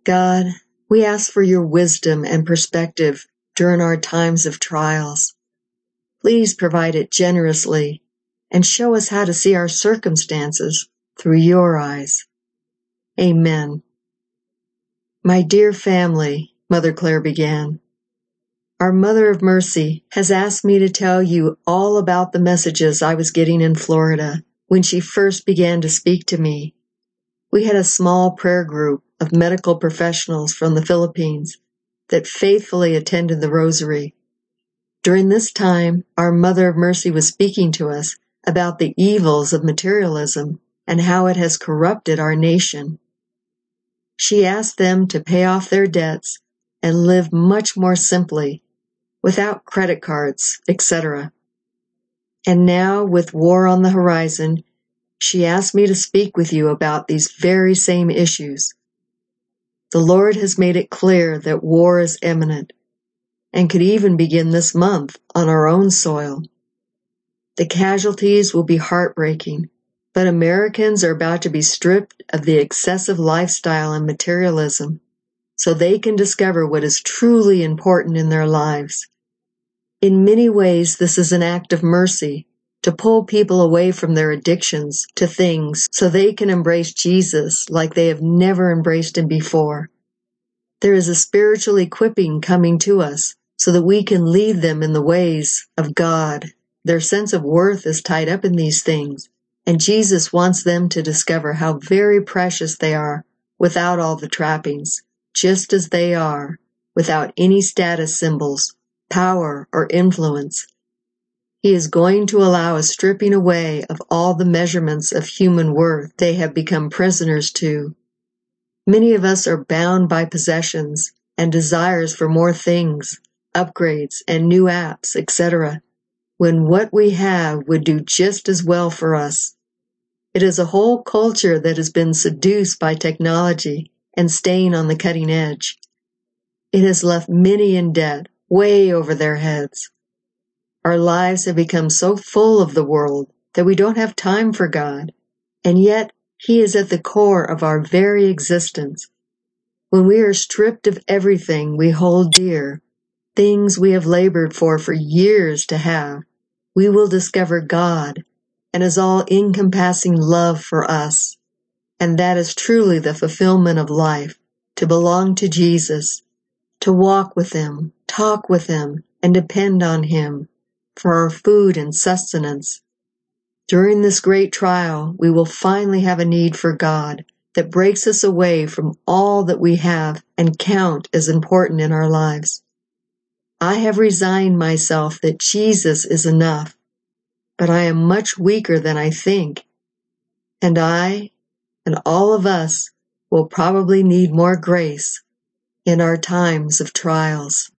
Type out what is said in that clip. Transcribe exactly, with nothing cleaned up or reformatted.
God, we ask for your wisdom and perspective during our times of trials. Please provide it generously and show us how to see our circumstances through your eyes. Amen. My dear family, Mother Claire began, our Mother of Mercy has asked me to tell you all about the messages I was getting in Florida when she first began to speak to me. We had a small prayer group of medical professionals from the Philippines that faithfully attended the rosary. During this time, our Mother of Mercy was speaking to us about the evils of materialism and how it has corrupted our nation. She asked them to pay off their debts and live much more simply, without credit cards, et cetera. And now, with war on the horizon, she asked me to speak with you about these very same issues. The Lord has made it clear that war is imminent, and could even begin this month on our own soil. The casualties will be heartbreaking, but Americans are about to be stripped of the excessive lifestyle and materialism, so they can discover what is truly important in their lives. In many ways, this is an act of mercy to pull people away from their addictions to things so they can embrace Jesus like they have never embraced him before. There is a spiritual equipping coming to us so that we can lead them in the ways of God. Their sense of worth is tied up in these things, and Jesus wants them to discover how very precious they are without all the trappings, just as they are, without any status symbols, power, or influence. He is going to allow a stripping away of all the measurements of human worth they have become prisoners to. Many of us are bound by possessions and desires for more things, upgrades, and new apps, et cetera, when what we have would do just as well for us. It is a whole culture that has been seduced by technology and staying on the cutting edge. It has left many in debt, way over their heads. Our lives have become so full of the world that we don't have time for God, and yet He is at the core of our very existence. When we are stripped of everything we hold dear, things we have labored for for years to have, we will discover God and His all-encompassing love for us. And that is truly the fulfillment of life, to belong to Jesus, to walk with Him, talk with Him, and depend on Him for our food and sustenance. During this great trial, we will finally have a need for God that breaks us away from all that we have and count as important in our lives. I have resigned myself that Jesus is enough, but I am much weaker than I think, and I and all of us will probably need more grace in our times of trials.